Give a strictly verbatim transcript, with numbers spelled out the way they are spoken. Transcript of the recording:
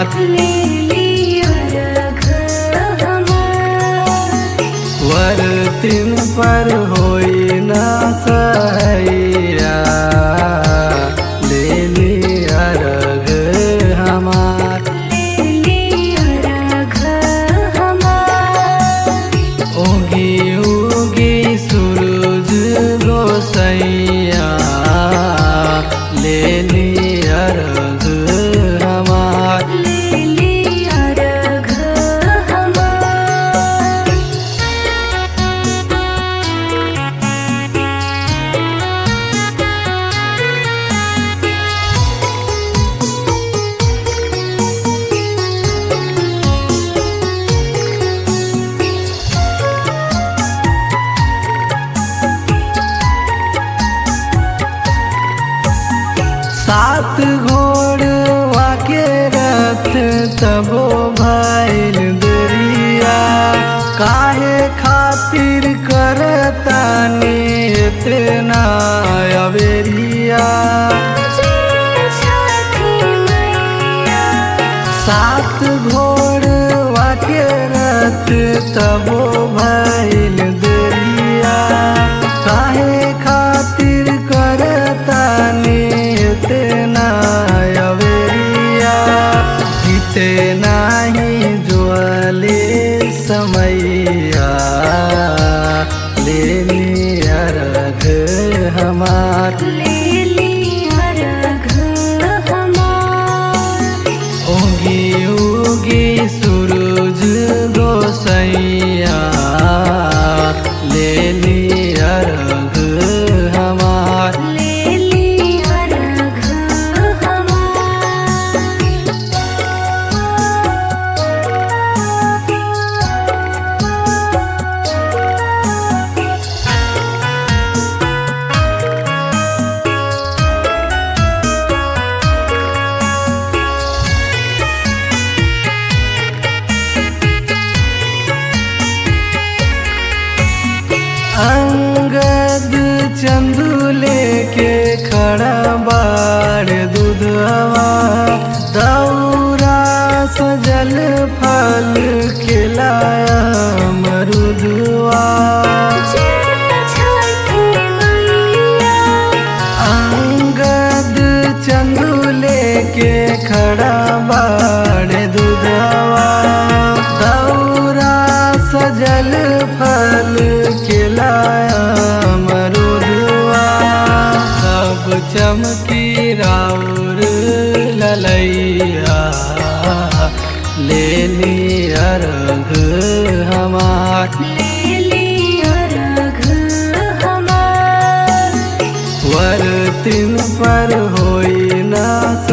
हमार ले लिया रघ हमार। वरतिन पर होई ना सहैया ले लिया रघ हमार ले लिया रघ हमार। उगी उगी सूरज गोसैया ले लिया रघ हमार ले लिया रघ हमार। सात घोड़वा के रथ तबो भइल देरिया काहे खातिर करतानी इतना अबेरिया। जय छठी मैया। सात घोड़वा के रथ तबो भइल देरिया काहे खातिर करतानी इतना अबेरिया। जीते नाही ज्वाले समैया ले लिया रघ हमार ले लिया रघ हमार। उगी उगी सूरज गोसैया ले लिया रघ हमार ले लिया रघ हमार। अंगद चंदू लेके खड़ा बाड़ दूधवा दौरा सजल फल खिलाया मरुदवा। जय छठी मैया। अंगद चंदू लेके खड़ा बाड़ दूधवा दौरा सजल फल खिलाया मरुदवा। सब चमकी राउर ललैया ले लिया रघ हमार ले लिया रघ हमार। वरतिन पर होई ना